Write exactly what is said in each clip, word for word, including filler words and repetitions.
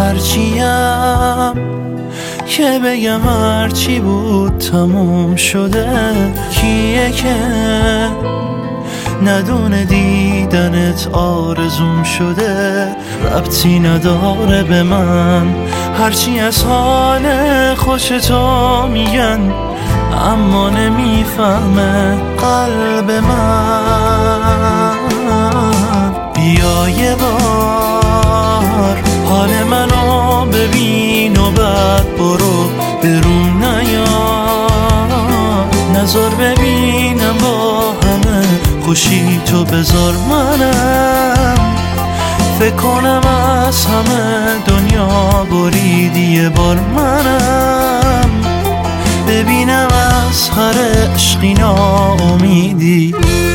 هرچیم که بگم هرچی بود تموم شده. کیه که ندونه دیدنت آرزوم شده؟ ربطی نداره به من هرچی از حال خوش تو میگن، اما نمیفهمه قلب من. بیا یه بار حال منو ببین و بعد برو برون نیا. نظر ببینم با همه خوشی تو بذار منم. فکر کنم از همه دنیا بریدی یه بار منم. ببینم از هر عشقی ناامیدی.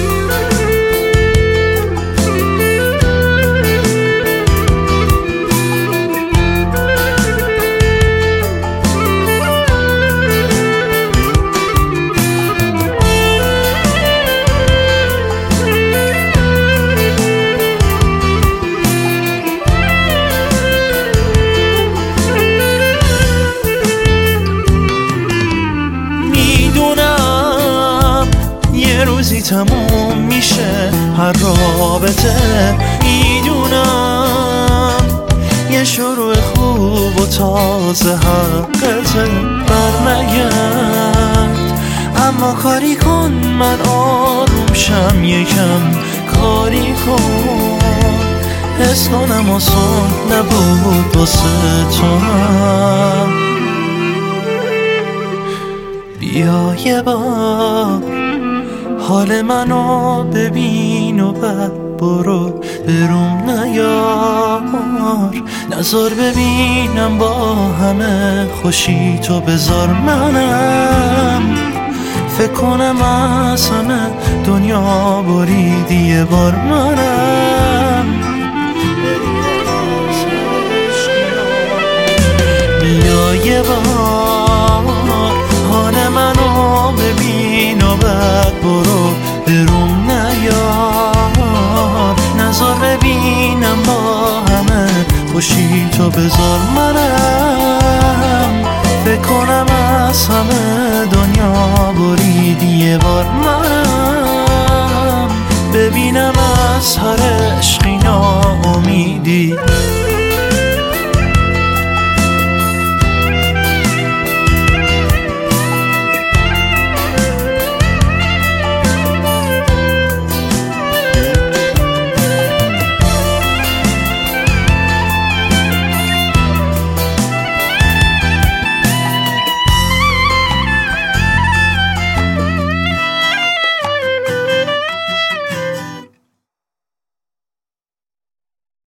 روزی تموم میشه هر رابطه، میدونم یه شروع خوب و تازه حقته. برنگرد اما کاری کن من آروم شم، یکم کاری کن. حس کنم آسان نبود واسه تو هم. بیا یه بار حال منو ببین و بعد برو بروم نیار. نظر ببینم با همه خوشی تو بذار منم. فکر کنم از همه دنیا بریدی یه بار منم. بیا یه بار حال منو ببین و بعد برو بروم نیار. نظر ببینم با همه خوشی تو بذار منم. فکر کنم از همه دنیا بریدی یه بار منم. ببینم از هر عشقی ناامیدی.